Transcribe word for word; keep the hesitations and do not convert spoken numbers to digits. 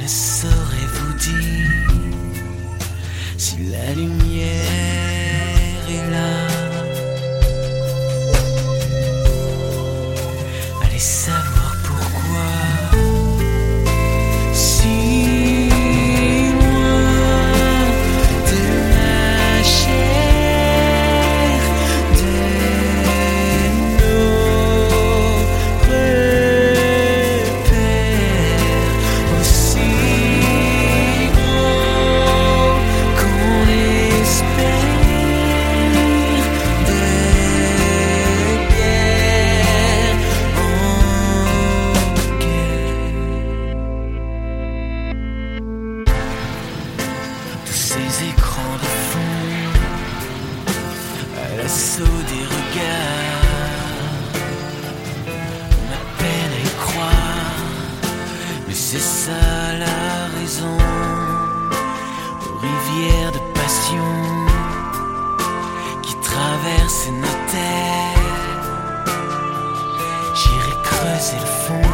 ne saurais vous dire si la lumière est là. Allez savoir pourquoi. Si loin de la chair de nos repères, aussi gros qu'on espère, de guerre en guerre. Tous ces écrans de fond à l'assaut des regards, on a peine à y croire, mais c'est ça la raison. Aux rivières de passion qui traversent nos terres, j'irai creuser le fond.